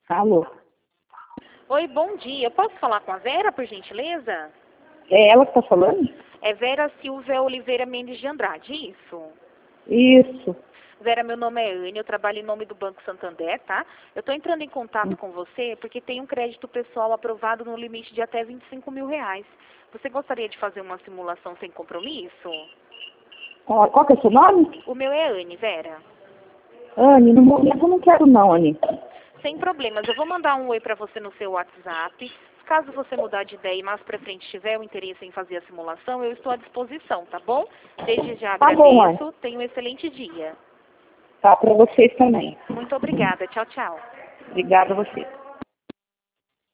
Alô? Oi, bom dia. Eu posso falar com a Vera, por gentileza? É ela que tá falando? É Vera Silvia Oliveira Mendes de Andrade, isso? Isso. Vera, meu nome é Anne, eu trabalho em nome do Banco Santander, tá? Eu estou entrando em contato com você porque tem um crédito pessoal aprovado no limite de até R$ 25.000. Você gostaria de fazer uma simulação sem compromisso? Qual que é o seu nome? O meu é Anne, Vera. Anne, no momento eu não quero não, Anne. Sem problemas, eu vou mandar um oi para você no seu WhatsApp. Caso você mudar de ideia e mais para frente tiver o interesse em fazer a simulação, eu estou à disposição, tá bom? Desde já Tá bom, Anne. agradeço, tenha um excelente dia. Tá, pra vocês também. Muito obrigada, tchau, tchau. Obrigada a você.